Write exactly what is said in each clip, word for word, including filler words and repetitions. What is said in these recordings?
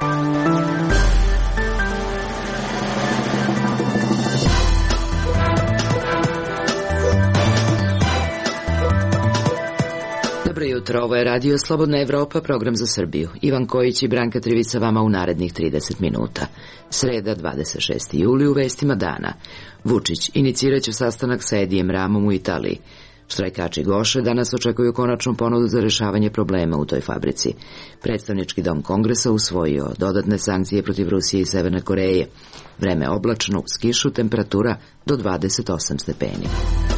Jutro, ovo je Radio Slobodna Evropa, program za Srbiju. Ivan Kojić i Branka Trivica vama u narednih trideset minuta. Sreda, dvadeset šesti juli, u vestima dana. Vučić iniciraće sastanak sa Edijem Ramom u Italiji. Štrajkači Goše danas očekuju konačnu ponudu za rešavanje problema u toj fabrici. Predstavnički dom Kongresa usvojio dodatne sankcije protiv Rusije i Severne Koreje. Vreme oblačno, uz kišu, temperatura do dvadeset osam stepeni.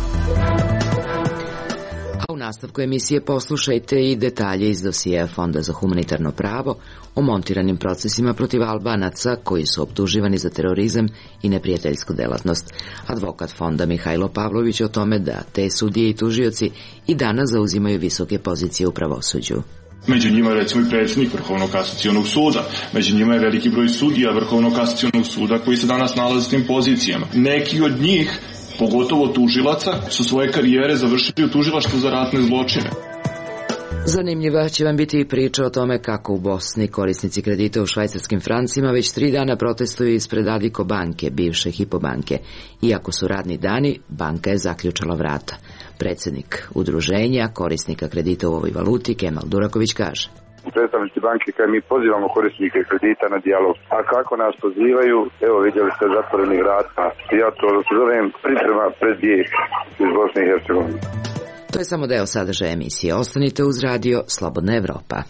A u nastavku emisije poslušajte i detalje iz dosijeja Fonda za humanitarno pravo o montiranim procesima protiv Albanaca koji su optuživani za terorizam i neprijateljsku delatnost. Advokat fonda Mihajlo Pavlović o tome da te sudije i tužioci i danas zauzimaju visoke pozicije u pravosuđu. Među njima je recimo i predsjednik Vrhovnog kasacionog suda, među njima je veliki broj sudija Vrhovnog kasacionog suda koji se danas nalaze s tim pozicijama. Neki od njih, pogotovo tužilaca, su svoje karijere završili u tužilaštvu za ratne zločine. Zanimljiva će vam biti i priča o tome kako u Bosni korisnici kredita u švajcarskim francima već tri dana protestuju ispred Adiko banke, bivše Hipo banke. Iako su radni dani, banka je zaključala vrata. Predsjednik udruženja korisnika kredita u ovoj valuti, Kemal Duraković, kaže: Predstavnici banke, kad mi pozivamo korisnike kredita na dijalog, a kako nas pozivaju, evo vidjeli ste zatvoreni vrata, ja to zovem priprema pred bijeg iz Bosne i Hercegovine. To je samo deo sadržaja emisije. Ostanite uz radio Slobodna Evropa.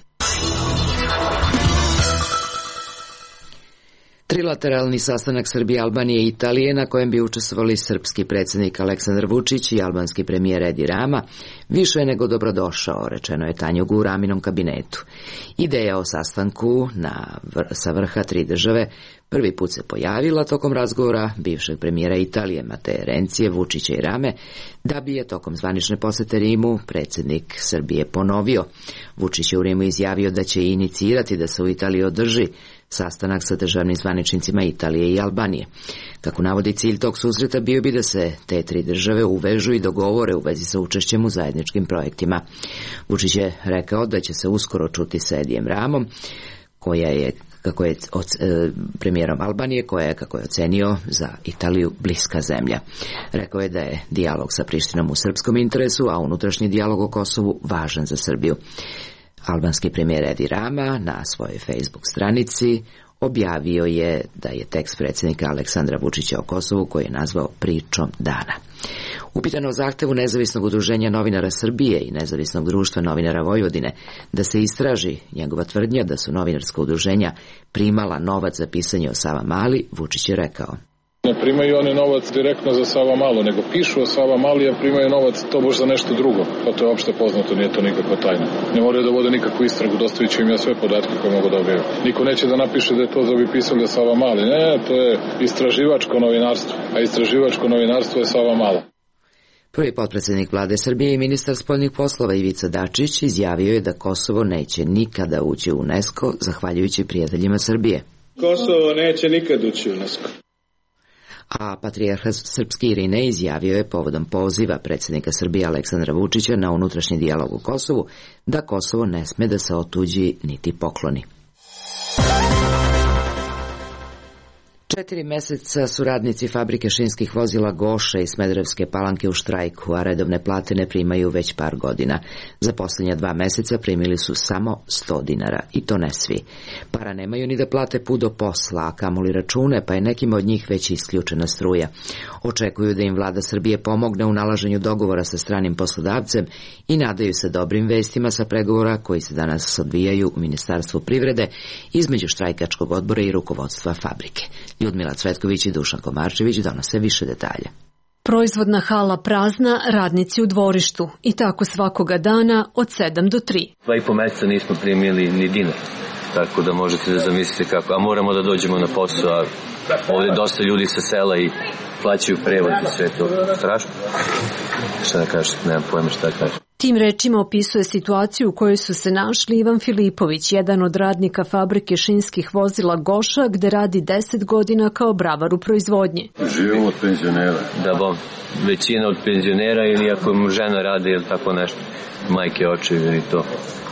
Trilateralni sastanak Srbije, Albanije i Italije, na kojem bi učestvovali srpski predsjednik Aleksandar Vučić i albanski premijer Edi Rama, više je nego dobrodošao, rečeno je Tanjugu u Raminom kabinetu. Ideja o sastanku na vr sa vrha tri države prvi put se pojavila tokom razgovora bivšeg premijera Italije Mateje Rencije, Vučića i Rame, da bi je tokom zvanične posete Rimu predsjednik Srbije ponovio. Vučić je u Rimu izjavio da će inicirati da se u Italiji održi sastanak sa državnim zvaničnicima Italije i Albanije. Kako navodi, cilj tog susreta bio bi da se te tri države uvežu i dogovore u vezi sa učešćem u zajedničkim projektima. Vučić je rekao da će se uskoro čuti sa Edijem Ramom, koja je kako je od, e, premijerom Albanije, koja je, kako je ocenio, za Italiju bliska zemlja. Rekao je da je dijalog sa Prištinom u srpskom interesu, a unutrašnji dijalog o Kosovu važan za Srbiju. Albanski premijer Edi Rama na svojoj Facebook stranici objavio je da je tekst predsjednika Aleksandra Vučića o Kosovu, koji je nazvao pričom dana. Upitano o zahtevu Nezavisnog udruženja novinara Srbije i Nezavisnog društva novinara Vojvodine da se istraži njegova tvrdnja da su novinarska udruženja primala novac za pisanje o Savamali, Vučić je rekao: Ne primaju oni novac direktno za Savamalu, nego pišu o Savamali, a primaju novac to baš za nešto drugo. Pa to je opšte poznato, nije to nikakva tajna. Ne moraju da vode nikakvu istragu, dostavit ću im ja sve podatke koje mogu da objavim. Niko neće da napiše da je to da bi pisali o Savamali. Ne, to je istraživačko novinarstvo, a istraživačko novinarstvo je Savamala. Prvi potpredsjednik vlade Srbije i ministar spoljnih poslova Ivica Dačić izjavio je da Kosovo neće nikada ući u UNESCO, zahvaljujući prijateljima Srbije. Kosovo neće nikad ući u UNESCO. A patrijarh srpski Irinej izjavio je povodom poziva predsjednika Srbije Aleksandra Vučića na unutrašnji dijalog u Kosovu da Kosovo ne sme da se otuđi niti pokloni. Četiri meseca su radnici fabrike šinskih vozila Goše i Smederevske Palanke u štrajku, a redovne plate ne primaju već par godina. Za posljednja dva meseca primili su samo sto dinara, i to ne svi. Para nemaju ni da plate put do posla, a kamoli račune, pa je nekima od njih već isključena struja. Očekuju da im vlada Srbije pomogne u nalaženju dogovora sa stranim poslodavcem i nadaju se dobrim vestima sa pregovora koji se danas odvijaju u Ministarstvu privrede između štrajkačkog odbora i rukovodstva fabrike. Ljudmila Cvetković i Dušan Komarčević donose više detalja. Proizvodna hala prazna, radnici u dvorištu i tako svakoga dana od sedam do tri. Dva i po meseca nismo primili ni dinar, tako da možete da zamislite kako, a moramo da dođemo na posao, a ovdje dosta ljudi sa sela i plaćaju prevod i sve to. Strašno. Šta da kažem, nemam pojma šta da kažem. Tim rečima opisuje situaciju u kojoj su se našli Ivan Filipović, jedan od radnika fabrike šinskih vozila Goša, gde radi deset godina kao bravar u proizvodnji. Živimo od penzionera. Da, bom, većina od penzionera ili ako mu žena radi ili tako nešto, majke, očevi ili to.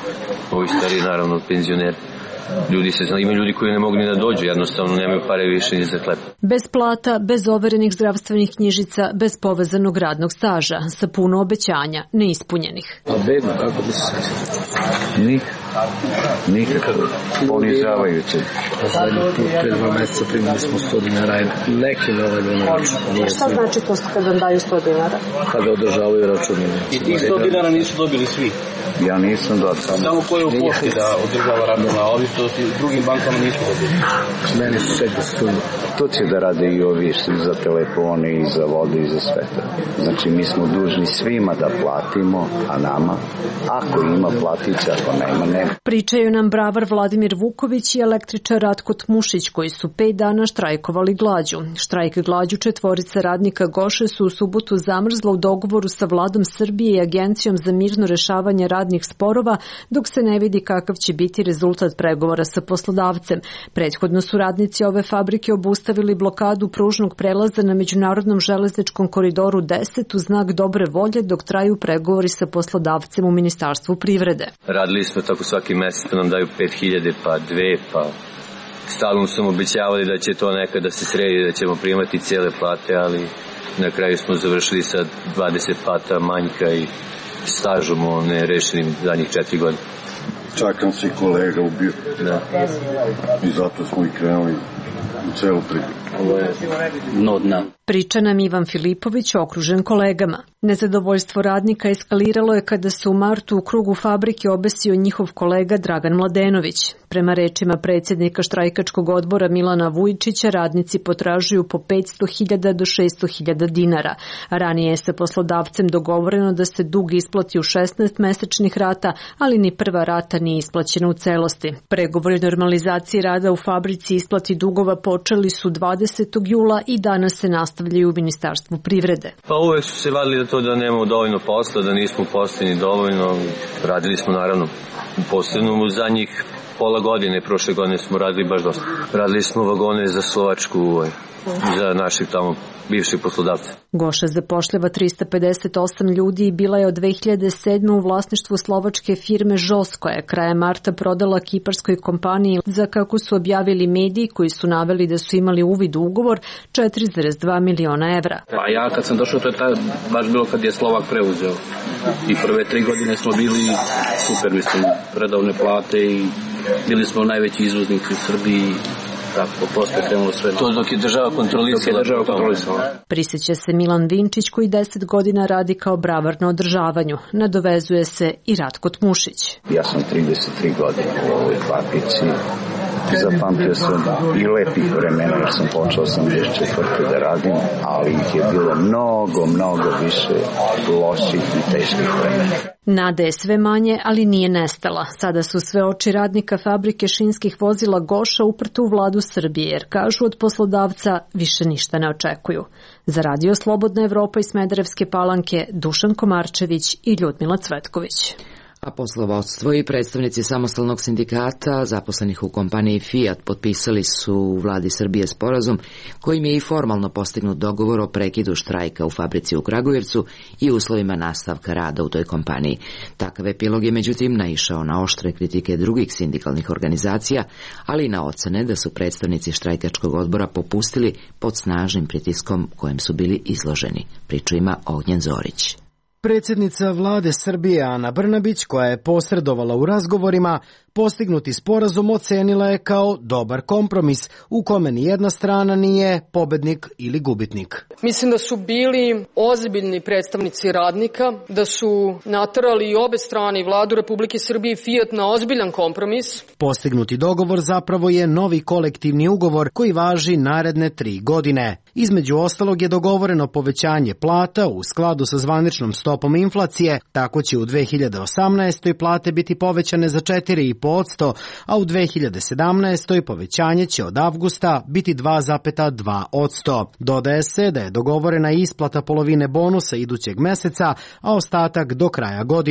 ovi stariji naravno penzioneri. Ljudi se, ima ljudi koji ne mogu ni da dođu, jednostavno nemaju pare više ni za hleb. Bez plata, bez overenih zdravstvenih knjižica, bez povezanog radnog staža, sa puno obećanja, neispunjenih. A bedno, kako bi se Nik, nikako, ponižavajuće. Zadnji put, pre dva meseca primili smo sto dinara, neki ne ovaj dan račun. Šta znači to kad vam daju sto dinara? Kada održavaju računine. I ti sto dinara nisu dobili svi? Ja nisam dobio. Samo koji u pošti da održava računa, a ovi što drugim bankama nisu dobili. Meni su čekali stundu. To će da rade i ovi što za telefone i za vodu i za sve to. Znači mi smo dužni svima da platimo, a nama, ako ima platit će, ako nema, nema. Pričaju nam bravar Vladimir Vuković i električar Ratko Tmušić, koji su pet dana štrajkovali glađu. Štrajk glađu četvorice radnika Goše su u subotu zamrzla u dogovoru sa vladom Srbije i Agencijom za mirno rešavanje radnih sporova, dok se ne vidi kakav će biti rezultat pregovora sa poslodavcem. Prethodno su radnici ove fabrike obustavili blokadu pružnog prelaza na međunarodnom železničkom koridoru deset u znak dobre volje dok traju pregovori sa poslodavcem u Ministarstvu privrede. Radili smo tako svaki mesec, pa nam daju pet hiljada, pa dve, pa stalno su nam obećavali da će to nekada se sredi, da ćemo primati cijele plate, ali na kraju smo završili sa dvadeset plata manjka i stažom o nerešenim zadnjih četiri godine. Čakam se kolega ubio. Da. I zato smo i krenuli u celu priču. Ovo je dno dna. Priča nam Ivan Filipović, okružen kolegama. Nezadovoljstvo radnika eskaliralo je kada se u martu u krugu fabrike obesio njihov kolega Dragan Mladenović. Prema rečima predsjednika štrajkačkog odbora Milana Vujčića, radnici potražuju po petsto hiljada do šesto hiljada dinara. Ranije je sa poslodavcem dogovoreno da se dug isplati u šesnaest mesečnih rata, ali ni prva rata nije isplaćena u celosti. Pregovori o normalizaciji rada u fabrici isplati dugova počeli su dvadesetog jula i danas se nastavljaju u Ministarstvu privrede. Pa uvek su se vadili da to da nemamo dovoljno posla, da nismo posljedni dovoljno. Radili smo naravno u poslednom u zadnjih pola godine, prošle godine smo radili baš dosta. Radili smo vagone za Slovačku, za naših tamo bivših poslodavca. Goša zapošljava trista pedeset osam ljudi i bila je od dve hiljade sedme u vlasništvu slovačke firme Žos, koja je krajem marta prodala kiparskoj kompaniji za, kako su objavili mediji koji su naveli da su imali uvid u ugovor, četiri zarez dva miliona evra. Pa ja kad sam došao, to je taj, baš bilo kad je Slovak preuzeo. I prve tri godine smo bili super, mislim, redovne plate i bili smo najveći izvoznici u Srbiji. Tako, posle krenulo sve. To dok je država kontrolisala. Država kontrolisala. Prisjeća se Milan Vinčić koji deset godina radi kao bravar na održavanju. Nadovezuje se i Ratko Tmušić. Ja sam trideset tri godine u ovoj fabrici. Zapamtio sam i lepih vremena jer sam počeo osamdeset četvrte da radim, ali ih je bilo mnogo, mnogo više loših i teških vremena. Nada je sve manje, ali nije nestala. Sada su sve oči radnika fabrike šinskih vozila Goša uprte u vladu Srbije, jer kažu od poslodavca više ništa ne očekuju. Za Radio Slobodna Evropa iz Smederevske Palanke, Dušan Komarčević i Ljudmila Cvetković. A poslovodstvo i predstavnici samostalnog sindikata zaposlenih u kompaniji Fiat potpisali su u vladi Srbije sporazum kojim je i formalno postignut dogovor o prekidu štrajka u fabrici u Kragujevcu i uslovima nastavka rada u toj kompaniji. Takav epilog je međutim naišao na oštre kritike drugih sindikalnih organizacija, ali i na ocene da su predstavnici štrajkačkog odbora popustili pod snažnim pritiskom kojem su bili izloženi. Priču ima Ognjen Zorić. Predsjednica vlade Srbije Ana Brnabić, koja je posredovala u razgovorima, postignuti sporazum ocenila je kao dobar kompromis u kome ni jedna strana nije pobednik ili gubitnik. Mislim da su bili ozbiljni predstavnici radnika, da su naterali i obe strane, i vladu Republike Srbije i Fiat, na ozbiljan kompromis. Postignuti dogovor zapravo je novi kolektivni ugovor koji važi naredne tri godine. Između ostalog je dogovoreno povećanje plata u skladu sa zvaničnom stopom inflacije, tako će u dve hiljade osamnaestoj plate biti povećane za četiri zarez pet posto, a u dve hiljade sedamnaestoj povećanje će od avgusta biti dva zarez dva posto. Dodaje se da je dogovorena isplata polovine bonusa idućeg meseca, a ostatak do kraja godine.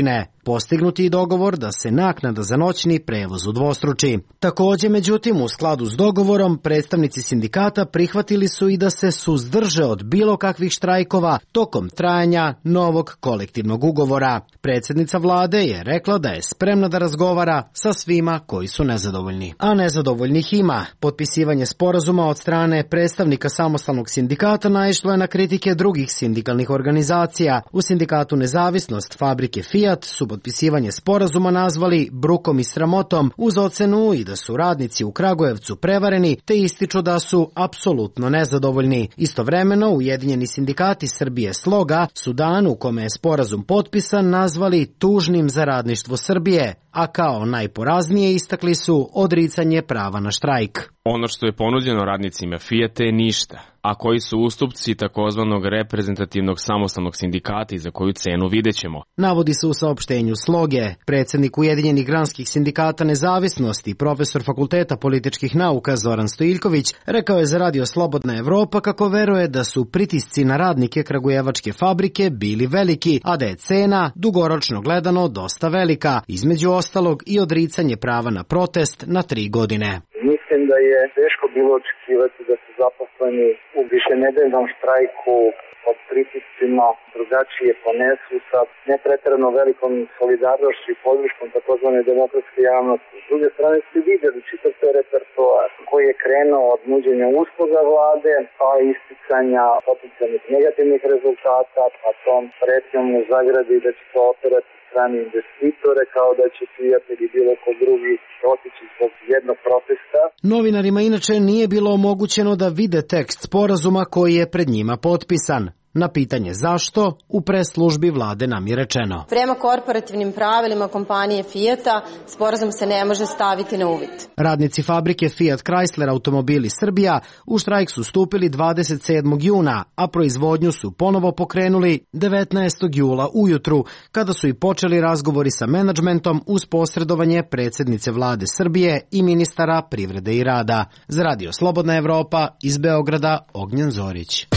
Postignuti i dogovor da se naknada za noćni prevoz udvostruči. Takođe, međutim, u skladu s dogovorom, predstavnici sindikata prihvatili su i da se suzdrže od bilo kakvih štrajkova tokom trajanja novog kolektivnog ugovora. Predsjednica vlade je rekla da je spremna da razgovara sa svima koji su nezadovoljni. A nezadovoljnih ima. Potpisivanje sporazuma od strane predstavnika samostalnog sindikata naišlo je na kritike drugih sindikalnih organizacija. U sindikatu Nezavisnost fabrike Fiat su potpisivanje sporazuma nazvali brukom i sramotom uz ocenu i da su radnici u Kragujevcu prevareni te ističu da su apsolutno nezadovoljni. Istovremeno, Ujedinjeni sindikati Srbije Sloga su dan u kome je sporazum potpisan nazvali tužnim za radništvo Srbije, a kao najporaznije istakli su odricanje prava na štrajk. Ono što je ponuđeno radnicima Fijata je ništa, a koji su ustupci takozvanog reprezentativnog samostalnog sindikata i za koju cenu videćemo. Navodi se u saopštenju Sloge. Predsednik Ujedinjenih granskih sindikata Nezavisnosti, profesor Fakulteta političkih nauka Zoran Stojiljković, rekao je za Radio Slobodna Evropa kako veruje da su pritisci na radnike kragujevačke fabrike bili veliki, a da je cena dugoročno gledano dosta velika, između ostalog i odricanje prava na protest na tri godine. Mislim da je teško bilo očekivati da se zaposleni u višenedeljnom štrajku pod pritiscima drugačije ponesu sa nepreterano velikom solidarnošću i podrškom takozvane demokratske javnosti. S druge strane ste vidjeli čitav taj repertoar koji je krenuo od nuđenja usluga vlade, pa isticanja potencijalnih negativnih rezultata, pa tom pretnjom u zagradi da će to operati strani investitore, kao da će prijatelji bilo ko drugi otići zbog jednog protesta. Novinarima inače nije bilo omogućeno da vide tekst sporazuma koji je pred njima potpisan. Na pitanje zašto, u pres službi vlade nam je rečeno. Prema korporativnim pravilima kompanije Fijata, sporazum se ne može staviti na uvid. Radnici fabrike Fiat Chrysler Automobili Srbija u štrajk su stupili dvadeset sedmog juna, a proizvodnju su ponovo pokrenuli devetnaestog jula ujutru, kada su i počeli razgovori sa menadžmentom uz posredovanje predsjednice vlade Srbije i ministara privrede i rada. Za Radio Slobodna Evropa iz Beograda, Ognjen Zorić.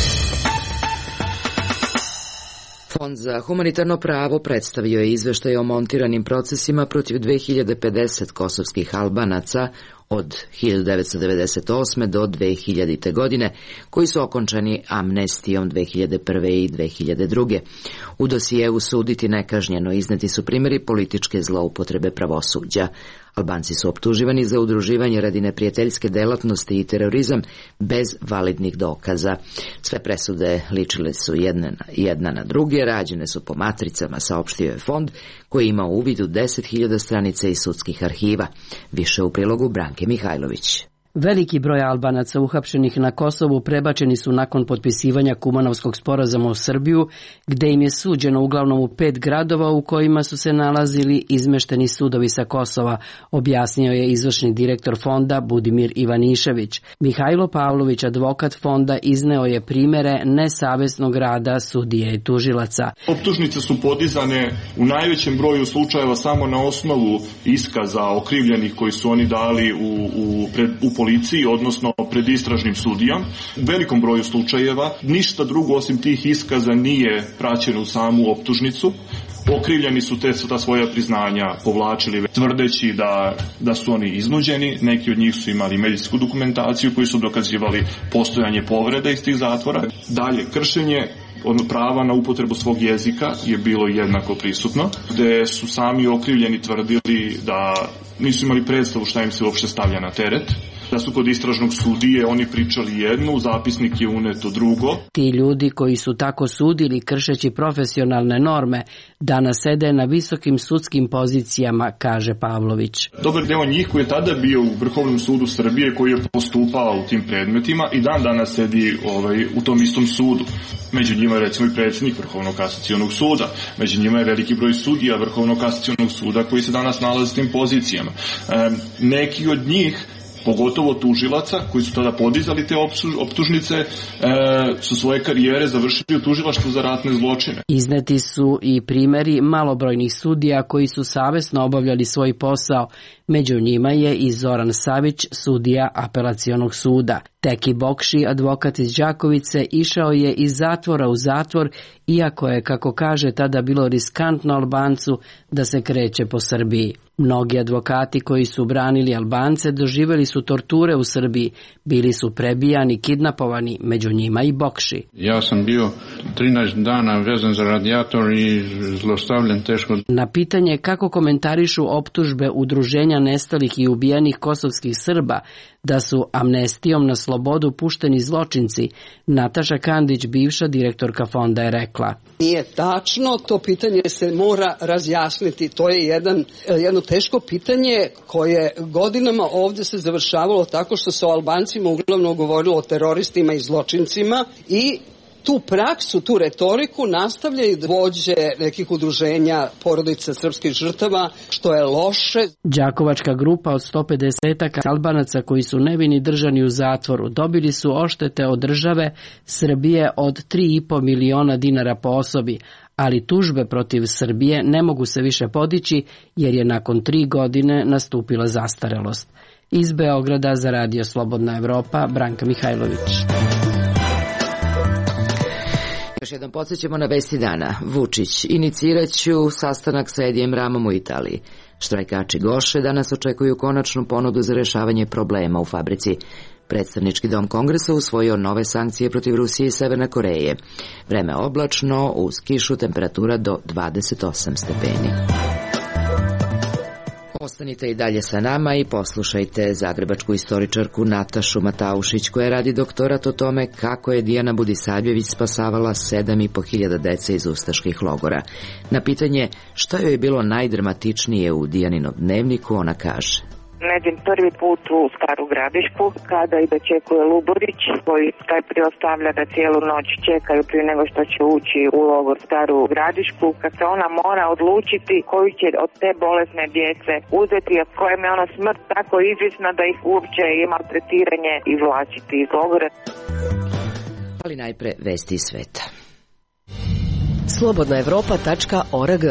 Fond za humanitarno pravo predstavio je izveštaj o montiranim procesima protiv dve hiljade pedeset kosovskih Albanaca od hiljadu devetsto devedeset osme do dve hiljadite. godine, koji su okončani amnestijom dve hiljade prve i dve hiljade druge. U dosijevu suditi nekažnjeno izneti su primjeri političke zloupotrebe pravosuđa. Albanci su optuživani za udruživanje radi neprijateljske delatnosti i terorizam bez validnih dokaza. Sve presude ličile su jedna na, jedna na druge, rađene su po matricama, saopštio je fond koji ima u uvidu deset hiljada stranica iz sudskih arhiva. Više u prilogu Branke Mihajlović. Veliki broj Albanaca uhapšenih na Kosovu prebačeni su nakon potpisivanja Kumanovskog sporazuma u Srbiju, gde im je suđeno uglavnom u pet gradova u kojima su se nalazili izmešteni sudovi sa Kosova, objasnio je izvršni direktor fonda Budimir Ivanišević. Mihajlo Pavlović, advokat fonda, izneo je primere nesavesnog rada sudije i tužilaca. Optužnice su podizane u najvećem broju slučajeva samo na osnovu iskaza okrivljenih koji su oni dali u, u, pred, u policiji, odnosno pred istražnim sudijom. U velikom broju slučajeva ništa drugo osim tih iskaza nije praćeno u samu optužnicu. Okrivljeni su te ta svoja priznanja povlačili tvrdeći da, da su oni iznuđeni. Neki od njih su imali medicinsku dokumentaciju koji su dokazivali postojanje povreda iz tih zatvora. Dalje, kršenje prava na upotrebu svog jezika je bilo jednako prisutno, gde su sami okrivljeni tvrdili da nisu imali predstavu šta im se uopšte stavlja na teret, da su kod istražnog sudije oni pričali jednu, zapisnik je uneto drugo. Ti ljudi koji su tako sudili kršeći profesionalne norme danas sede na visokim sudskim pozicijama, kaže Pavlović. Dobar deo njih koji je tada bio u Vrhovnom sudu Srbije, koji je postupao u tim predmetima i dan danas sedi ovaj, u tom istom sudu. Među njima je recimo i predsjednik Vrhovnog kasacionog suda, među njima je veliki broj sudija Vrhovnog kasacionog suda koji se danas nalaze s tim pozicijama. E, neki od njih, pogotovo tužilaca koji su tada podizali te optužnice, e, su svoje karijere završili u tužilaštvu za ratne zločine. Izneti su i primjeri malobrojnih sudija koji su savesno obavljali svoj posao. Među njima je i Zoran Savić, sudija apelacionog suda. Teki Bokši, advokat iz Đakovice, išao je iz zatvora u zatvor, iako je, kako kaže, tada bilo riskantno Albancu da se kreće po Srbiji. Mnogi advokati koji su branili Albance doživjeli su torture u Srbiji, bili su prebijani, kidnapovani, među njima i Bokši. Ja sam bio trinaest dana vezan za radijator i zlostavljen teško. Na pitanje kako komentarišu optužbe Udruženja nestalih i ubijenih kosovskih Srba da su amnestijom na slobodu pušteni zločinci, Nataša Kandić, bivša direktorka fonda, je rekla: Nije tačno, to pitanje se mora razjasniti. To je jedan, jedno teško pitanje koje godinama ovdje se završavalo tako što se o Albancima uglavnom govorilo o teroristima i zločincima i tu praksu, tu retoriku nastavljaju vođe nekih udruženja porodica srpskih žrtava, što je loše. Đakovačka grupa od sto pedeset Albanaca koji su nevini držani u zatvoru dobili su oštete od države Srbije od tri i po miliona dinara po osobi, ali tužbe protiv Srbije ne mogu se više podići jer je nakon tri godine nastupila zastarelost. Iz Beograda za Radio Slobodna Evropa, Branka Mihajlović. Još jednom podsjećamo na vesti dana. Vučić: iniciraću sastanak sa Edijem Ramom u Italiji. Štrajkači Goše danas očekuju konačnu ponudu za rešavanje problema u fabrici. Predstavnički dom Kongresa usvojio nove sankcije protiv Rusije i Severne Koreje. Vreme oblačno, uz kišu, temperatura do dvadeset osam stepeni. Ostanite i dalje sa nama i poslušajte zagrebačku istoričarku Natašu Mataušić, koja radi doktorat o tome kako je Dijana Budisavljević spasavala sedam i po hiljada dece iz ustaških logora. Na pitanje šta joj je bilo najdramatičnije u Dijaninom dnevniku, ona kaže: Neđem prvi put u Staru Gradišku, kada i dočekuje Luborić, koji taj priostavlja da cijelu noć čekaju prije nego što će ući u logor Staru Gradišku, kad se ona mora odlučiti koju će od te bolesne djece uzeti, a kojem je ona smrt tako izvisna da ih uopće ima tretiranje i vlačiti iz logora. Ali najpre vesti iz sveta. slobodna evropa tačka org.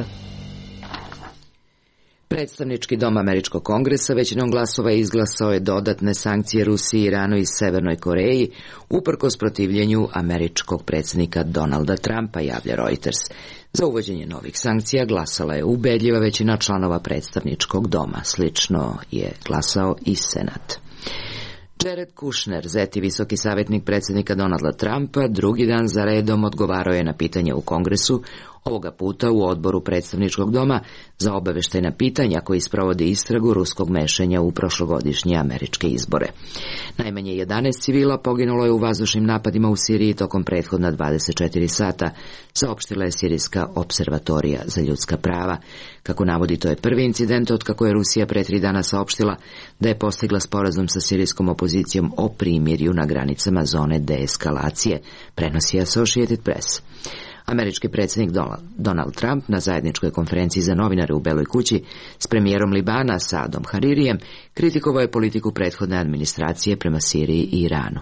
Predstavnički dom Američkog kongresa većinom glasova izglasao je dodatne sankcije Rusiji, Iranu i Severnoj Koreji, uprkos protivljenju američkog predsjednika Donalda Trumpa, javlja Reuters. Za uvođenje novih sankcija glasala je ubedljiva većina članova predstavničkog doma. Slično je glasao i Senat. Jared Kushner, zeti visoki savjetnik predsjednika Donalda Trumpa, drugi dan za redom odgovarao je na pitanja u Kongresu, ovoga puta u odboru predstavničkog doma za obaveštajna pitanja koji sprovodi istragu ruskog mešanja u prošlogodišnje američke izbore. Najmanje jedanaest civila poginulo je u vazdušnim napadima u Siriji tokom prethodna dvadeset četiri sata, saopštila je Sirijska observatorija za ljudska prava. Kako navodi, to je prvi incident od kako je Rusija pre tri dana saopštila da je postigla sporazum sa sirijskom opozicijom o primirju na granicama zone deeskalacije, prenosi Associated Press. Američki predsjednik Donald Trump na zajedničkoj konferenciji za novinare u Beloj kući s premijerom Libana Saadom Haririjem kritikovao je politiku prethodne administracije prema Siriji i Iranu.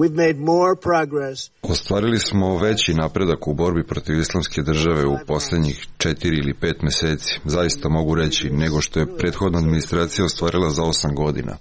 Ostvarili smo veći napredak u borbi protiv islamske države u posljednjih četiri ili pet meseci, zaista mogu reći, nego što je prethodna administracija ostvarila za osam godina.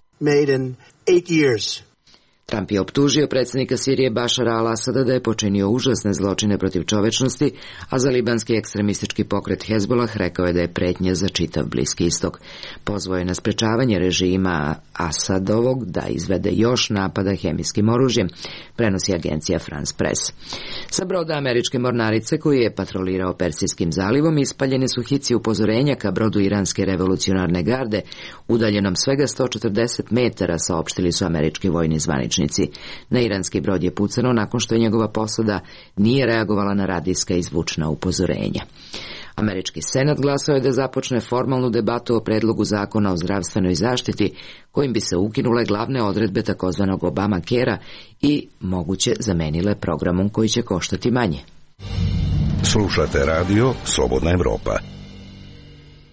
Trump je optužio predsjednika Sirije Bašara al-Asada da je počinio užasne zločine protiv čovečnosti, a za libanski ekstremistički pokret Hezbollah rekao je da je pretnja za čitav Bliski istok. Pozvao je na sprečavanje režima Asadovog da izvede još napada hemijskim oružjem, prenosi agencija France Press. Sa broda američke mornarice koji je patrolirao Persijskim zalivom ispaljene su hici upozorenja ka brodu iranske revolucionarne garde, udaljenom svega sto četrdeset metara, saopštili su američki vojni zvaničnici. Na iranski brod je pucano nakon što je njegova posada nije reagovala na radijska i zvučna upozorenja. Američki senat glasao je da započne formalnu debatu o predlogu zakona o zdravstvenoj zaštiti, kojim bi se ukinule glavne odredbe takozvanog Obama-Kera i moguće zamenile programom koji će koštati manje. Slušate radio Slobodna Evropa.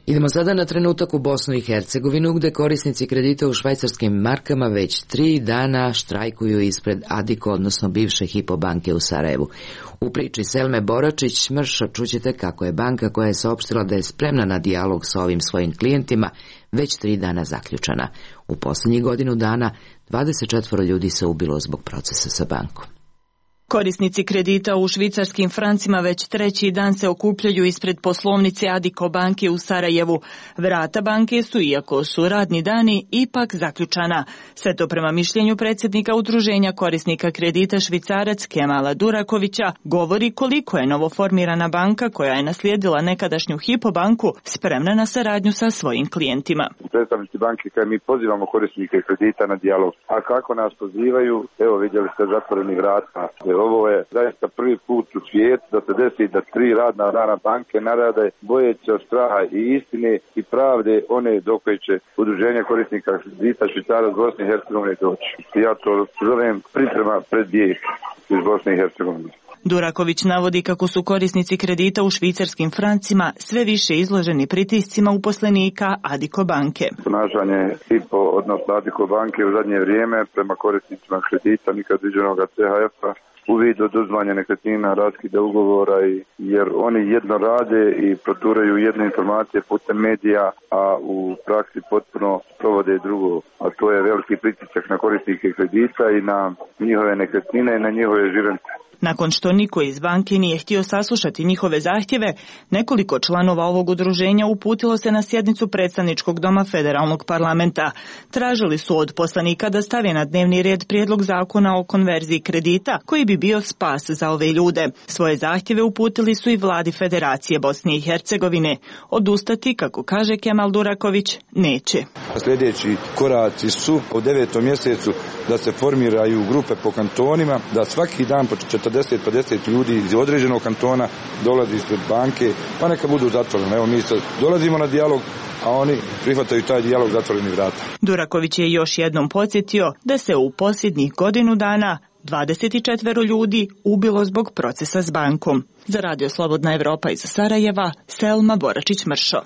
Idemo sada na trenutak u Bosnu i Hercegovinu, gde korisnici kredita u švajcarskim markama već tri dana štrajkuju ispred Adiko, odnosno bivše Hypo banke u Sarajevu. U priči Selme Boračić-Mršo čućete kako je banka koja je saopštila da je spremna na dijalog sa ovim svojim klijentima već tri dana zaključana. U posljednjih godinu dana dvadeset četvoro ljudi se ubilo zbog procesa sa bankom. Korisnici kredita u švicarskim francima već treći dan se okupljaju ispred poslovnice Adiko banke u Sarajevu. Vrata banke su, iako su radni dani, ipak zaključana. Sve to prema mišljenju predsjednika Udruženja korisnika kredita Švicarac Kemala Durakovića govori koliko je novoformirana banka koja je naslijedila nekadašnju Hypo banku spremna na saradnju sa svojim klijentima. Predstavnici banke kada mi pozivamo korisnike kredita na dijalog, a kako nas pozivaju, evo vidjeli ste zatvoreni vrata. Ovo je zaista prvi put u svijetu da se desi da tri radna dana banke narade bojeći od straha i istine i pravde one do koje će udruženje korisnika kredita Švicarac Bosne i Hercegovine doći. Ja to zovem priprema pred bijeg iz Bosne i Hercegovine. Duraković navodi kako su korisnici kredita u švicarskim francima sve više izloženi pritiscima uposlenika Adiko banke. Ponašanje Hypo, odnosno Adiko banke u zadnje vrijeme prema korisnicima kredita nikad viđenog C H F-a u vidu oduzimanja nekretnina, raskida ugovora, i, jer oni jedno rade i proturaju jedne informacije putem medija, a u praksi potpuno provode drugo. A to je veliki pritisak na korisnike kredita i na njihove nekretnine i na njihove žirence. Nakon što niko iz banke nije htio saslušati njihove zahtjeve, nekoliko članova ovog udruženja uputilo se na sjednicu predstavničkog doma federalnog parlamenta. Tražili su od poslanika da stave na dnevni red prijedlog zakona o konverziji kredita, koji bi bio spas za ove ljude. Svoje zahtjeve uputili su i vladi Federacije Bosne i Hercegovine. Odustati, kako kaže Kemal Duraković, neće. Sljedeći koraci su u devetom mjesecu da se formiraju grupe po kantonima, da svaki dan po četrdeset pedeset ljudi iz određenog kantona dolazi ispred banke, pa neka budu zatvoreni. Evo mi sad dolazimo na dijalog, a oni prihvataju taj dijalog zatvorenih vrata. Duraković je još jednom podsjetio da se u posljednjih godinu dana dvadeset četvoro ljudi ubilo zbog procesa s bankom. Za Radio Slobodna Evropa iz Sarajeva, Selma Boračić-Mršo.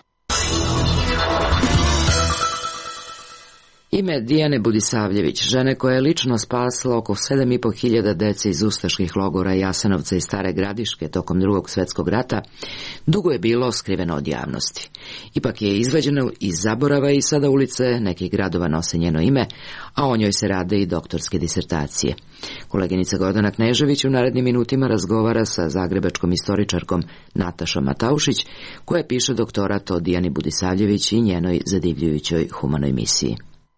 Ime Dijane Budisavljević, žene koja je lično spasila oko sedam i po hiljada dece iz ustaških logora Jasenovca i Stare Gradiške tokom Drugog svjetskog rata, dugo je bilo skriveno od javnosti. Ipak je izvađeno iz zaborava i sada ulice nekih gradova nose njeno ime, a o njoj se rade i doktorske disertacije. Koleginica Gordana Knežević u narednim minutima razgovara sa zagrebačkom istoričarkom Natašom Mataušić, koja piše doktorat o Dijani Budisavljević i njenoj zadivljujućoj humanoj misiji.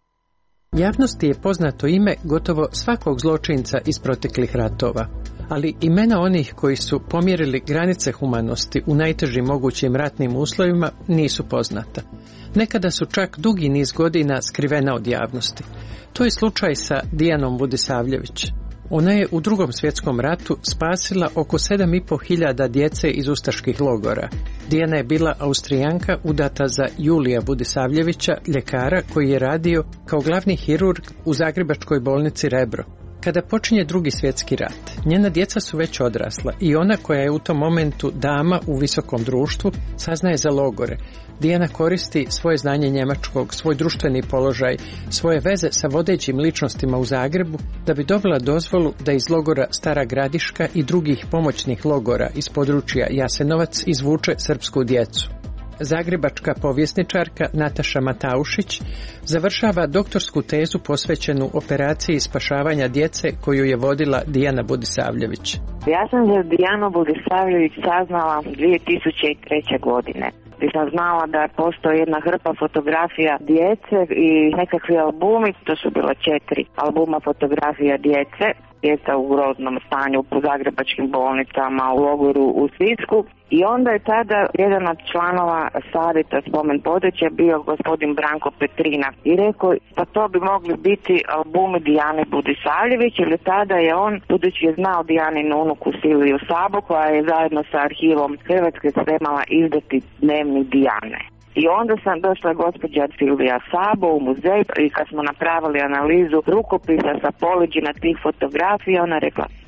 Javnosti je poznato ime gotovo svakog zločinca iz proteklih ratova, ali imena onih koji su pomjerili granice humanosti u najtežim mogućim ratnim uslovima nisu poznata. Nekada su čak dugi niz godina skrivena od javnosti. To je slučaj sa Dijanom Budisavljević. Ona je u Drugom svjetskom ratu spasila oko sedam i po hiljada djece iz ustaških logora. Dijana je bila Austrijanka udata za Julija Budisavljevića, ljekara koji je radio kao glavni hirurg u zagrebačkoj bolnici Rebro. Kada počinje Drugi svjetski rat, njena djeca su već odrasla i ona, koja je u tom momentu dama u visokom društvu, saznaje za logore. Dijana koristi svoje znanje njemačkog, svoj društveni položaj, svoje veze sa vodećim ličnostima u Zagrebu da bi dobila dozvolu da iz logora Stara Gradiška i drugih pomoćnih logora iz područja Jasenovac izvuče srpsku djecu. Zagrebačka povjesničarka Nataša Mataušić završava doktorsku tezu posvećenu operaciji spašavanja djece koju je vodila Dijana Budisavljević. Ja sam za Dijanu Budisavljević saznala dvije tisuće treće. godine. I sam znala da postoji jedna hrpa fotografija djece i nekakvi albumi, to su bila četiri albuma fotografija djece, djeca u groznom stanju po zagrebačkim bolnicama, u logoru u Sisku. I onda je tada jedan od članova savjeta spomen područja bio gospodin Branko Petrina i rekao, pa to bi mogli biti albumi Dijane Budisavljević, jer tada je on, budući je znao Dijaninu unuku Silviju Sabo, koja je zajedno sa arhivom Hrvatske spremala izdati dnevnik Dijane. I onda sam došla gospođa Silvija Sabo u muzej i kad smo napravili analizu rukopisa sa poliđina tih fotografija, ona rekla,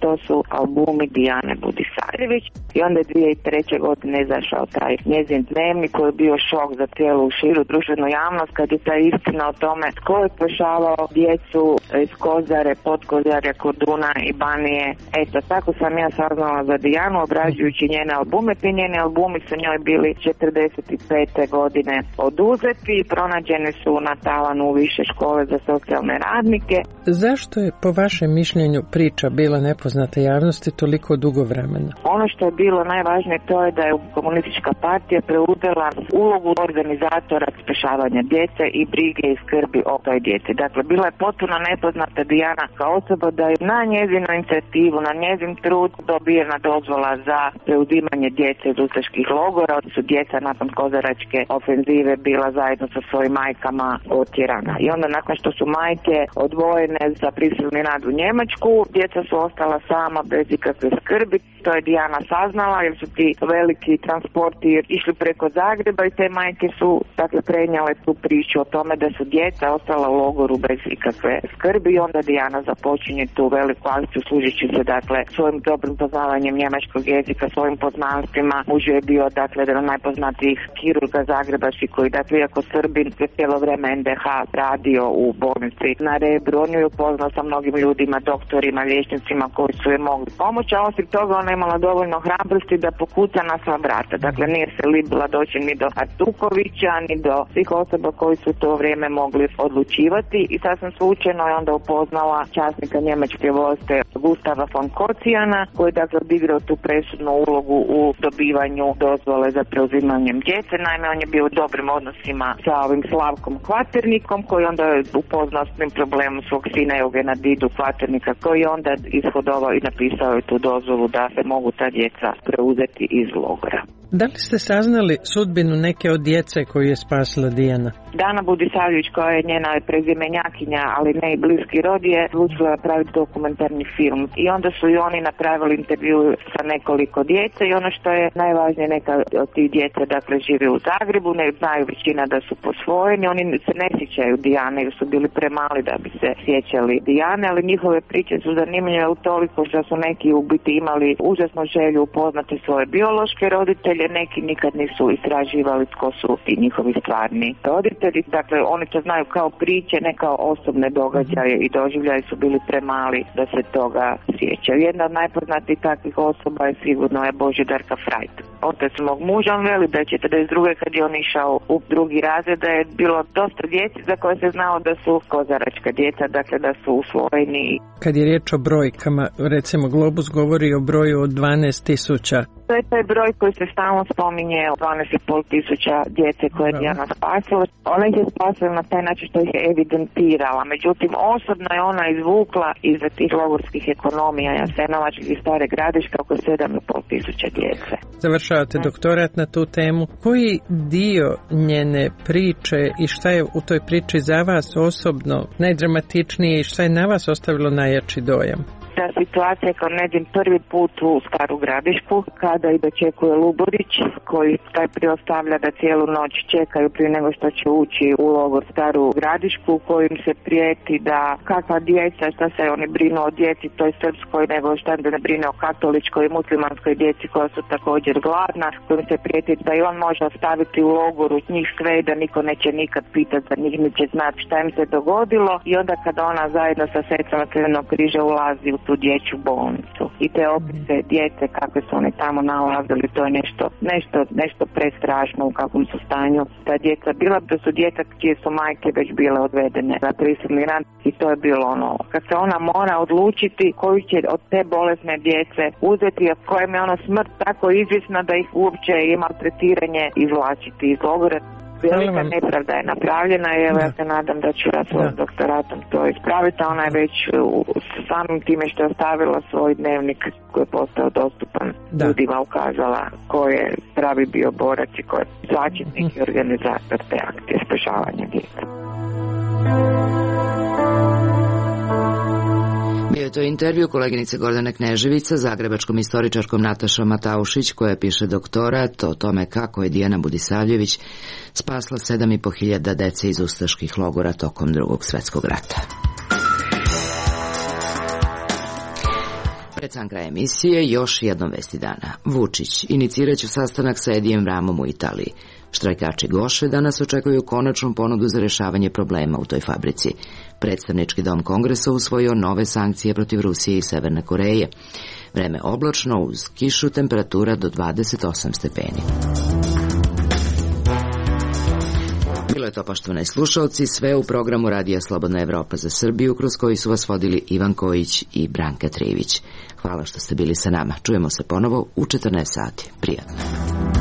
to su albumi Dijane Budisavljević. I onda je dvije tisuće treće godine izašao taj njezin dnevnik koji je bio šok za cijelu širu društvenu javnost kad je ta istina o tome tko je spašavao djecu iz Kozare, Podkozarja, Korduna i Banije. Eto, tako sam ja saznala za Dijanu obrađujući njene albume. Ti njeni albumi su njoj bili četrdeset pete godine oduzeti i pronađeni su na tavanu u više škole za socijalne radnike. Zašto je po vašem mišljenju priča bila nepoznata javnosti toliko dugo vremena? Ono što je bilo najvažnije to je da je komunistička partija preuzela ulogu organizatora spašavanja djece i brige i skrbi o toj djeci. Dakle, bila je potpuno nepoznata Dijana kao osoba da je na njezinu inicijativu, na njezin trud dobijena dozvola za preuzimanje djece iz ustaških logora. Su djeca nakon kozaračke ofenzive bila zajedno sa svojim majkama otjerana. I onda nakon što su majke odvojene za prisilni rad u Njemačku, djeca su ostala sama bez ikakve skrbi. To je Dijana saznala jer su ti veliki transporti išli preko Zagreba i te majke su dakle prenijele tu priču o tome da su djeca ostala u logoru bez ikakve skrbi i onda Dijana započinje tu veliku akciju služeći se dakle svojim dobrim poznavanjem njemačkog jezika, svojim poznanstvima. Muž je bio dakle jedan od najpoznatijih kirurga zagrebačkih koji dakle iako Srbin je cijelo vrijeme en de ha radio u bolnici na Rebru. On je upoznao sa mnogim ljudima, doktorima, liječnicima koji su je mogli pomoći, a osim toga ona je imala dovoljno hrabrosti da pokuca na sva vrata. Dakle, nije se libila doći ni do Artukovića, ni do svih osoba koji su to vrijeme mogli odlučivati i sasvim slučajno je onda upoznala časnika njemačke vojske Gustava von Kocijana, koji je dakle odigrao tu presudnu ulogu u dobivanju dozvole za preuzimanjem djece. Naime, on je bio u dobrim odnosima sa ovim Slavkom Kvaternikom, koji onda je upoznao s tim problemom svog sina Eugena Didu Kvaternika, koji je onda ishodovao i napisao je tu dozvolu da se mogu ta djeca preuzeti iz logora. Da li ste saznali sudbinu neke od djece koju je spasila Dijana? Dana Budisavljević, koja je njena prezimenjakinja, ali ne i bliski rod, je odlučila napraviti dokumentarni film. I onda su i oni napravili intervju sa nekoliko djece i ono što je najvažnije, neka od tih djece dakle žive u Zagrebu, ne znaju većina da su posvojeni, oni se ne sjećaju Dijane jer su bili premali da bi se sjećali Dijane, ali njihove priče su zanimljive u toliko što su neki u biti imali užasnu želju upoznati svoje biološke roditelje, neki nikad nisu istraživali tko su ti njihovi stvarni roditelji. Dakle, oni to znaju kao priče, ne kao osobne događaje i doživljaji su bili premali da se toga sjećaju. Jedna od najpoznatijih takvih osoba je sigurno je Božidarka Frajt. Otac mog muža, on veli da je četrdeset druge kad je on išao u drugi razred da je bilo dosta djeci za koje se znao da su kozaračka djeca, dakle da su usvojeni. Kad je riječ o brojkama, recimo Globus govori o broju od dvanaest tisuća. To je taj broj koji se stalno spominje, dvanaest i pol tisuća djece koje je Dijana spasila. Ona ih je spasila na taj način što ih je evidentirala. Međutim, osobno je ona izvukla iz tih logorskih ekonomija Jasenovačkih i Stare Gradiške oko sedam i pol tisuća djece. Završavate doktorat na tu temu. Koji dio njene priče i šta je u toj priči za vas osobno najdramatičnije i šta je na vas ostavilo najjači dojam? Ta situacija kao neđem prvi put u Staru Gradišku kada i dočekuje Luborić koji taj priostavlja da cijelu noć čekaju prije nego što će ući u logor Staru Gradišku kojim se prijeti da kakva djeca, šta se oni brinu o djeci toj srpskoj nego šta ne brine o katoličkoj i muslimanskoj djeci koja su također gladna, kojim se prijeti da i on može ostaviti u logoru njih sve i da niko neće nikad pitati za njih, neće znati šta im se dogodilo i onda kada ona zajedno sa sestrama Crvenog križa ulazi u tu dječju bolnicu i te opise djece kakve su oni tamo nalazili, to je nešto, nešto, nešto prestrašno u kakvom su stanju ta djeca bila, da su djeca čije su majke već bile odvedene za prisilni rad i to je bilo ono, kad se ona mora odlučiti koju će od te bolesne djece uzeti, a kojem je ona smrt tako izvisna da ih uopće ima tretiranje izvlačiti iz logora. Velika nepravda je napravljena i evo ja se nadam da ću ja svojim doktoratom to ispraviti, a ona je već u, samim time što je ostavila svoj dnevnik koji je postao dostupan da. ljudima ukazala ko je pravi bio borac i ko je začetnik i organizator te akcije spašavanja djece. Bio je to intervju koleginice Gordane Knežević sa zagrebačkom istoričarkom Natašom Mataušić koja piše doktorat o tome kako je Dijana Budisavljević spasla sedam i po hiljada dece iz ustaških logora tokom Drugog svjetskog rata. Pred sam kraj emisije još jednom vesti dana. Vučić iniciraće sastanak sa Edijem Ramom u Italiji. Štrajkači Goše danas očekuju konačnu ponudu za rešavanje problema u toj fabrici. Predstavnički dom Kongresa usvojio nove sankcije protiv Rusije i Severne Koreje. Vreme oblačno uz kišu, temperatura do dvadeset osam stepeni. Bilo je to, poštovani slušalci, sve u programu Radija Slobodna Evropa za Srbiju, kroz koji su vas vodili Ivan Kojić i Branka Trivić. Hvala što ste bili sa nama. Čujemo se ponovo u četrnaest sati. Prijatno.